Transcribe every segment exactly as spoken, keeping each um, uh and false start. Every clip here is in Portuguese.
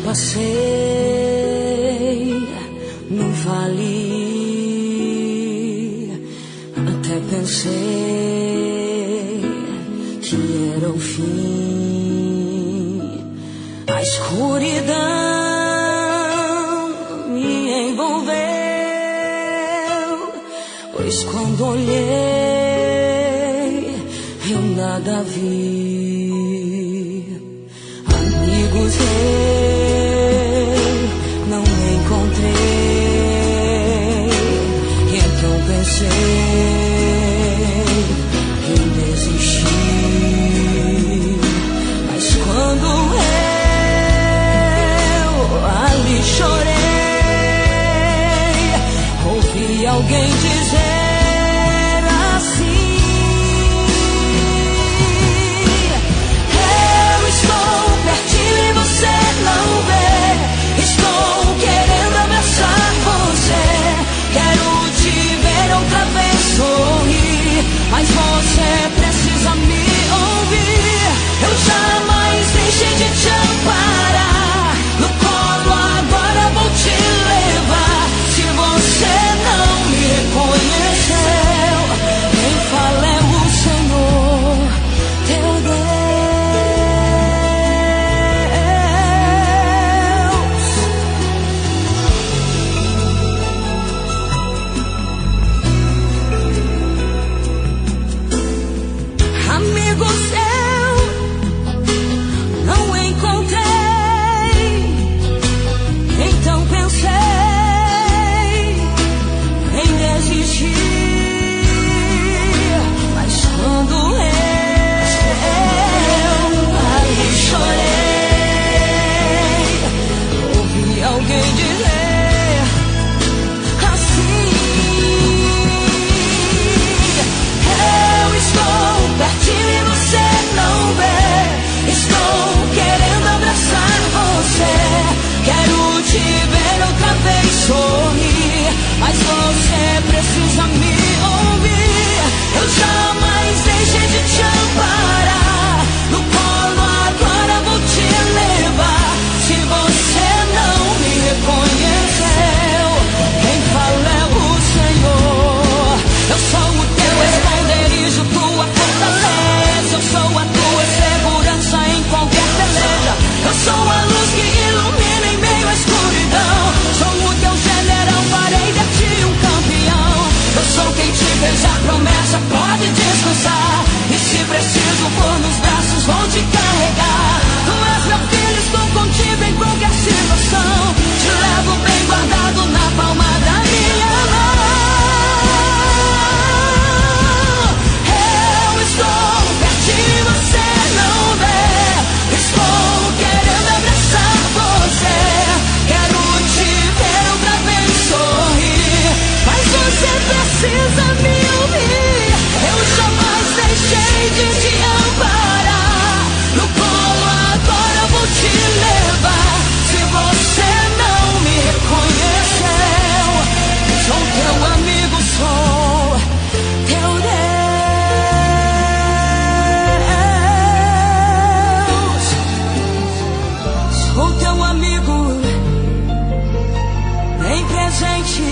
passei no vale, até pensei que era o fim. A escuridão me envolveu, pois quando olhei eu nada vi. Amigos eu não encontrei, então pensei em desistir. Mas quando eu ali chorei, ouvi alguém dizer assim: eu estou pertinho e você não vê. Estou querendo abraçar você, quero te ver outra vez sorrir, mas você precisa me ouvir. Eu jamais deixei de te amparar, no colo agora vou te levar. Se você não me reconheceu, quem fala é o Senhor, teu Deus. Amigos eu não encontrei, então pensei em desistir. Mas quando eu ali chorei, ouvi alguém dizer assim: eu estou pertinho e você não vê. Estou querendo abraçar você, quero te ver outra vez sorrir, mas você precisa me ouvir. Eu jamais deixei de te amparar, no colo agora vou te levar. Se você não me reconheceu, quem fala é o Senhor. Eu sou o teu esconderijo, tua fortaleza. Eu sou a tua segurança em qualquer peleja. Eu sou a luz que ilumina em meio à escuridão. Sou o teu general, farei de ti um campeão. Eu sou quem te fez a promessa, pode descansar. E se preciso for nos braços, vou te carregar. Tu és meu filho, estou contigo em qualquer situação. Te levo bem guardado na palma da minha mão. Eu estou pertinho e você não vê. Estou querendo abraçar você, quero te ver outra vez sorrir, mas você precisa me ouvir. Eu jamais deixei de te amparar, no colo agora vou te levar. Se você não me reconheceu, sou teu amigo, sou teu Deus. Sou teu amigo, bem presente.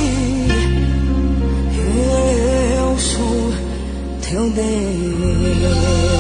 Eu sou teu Deus.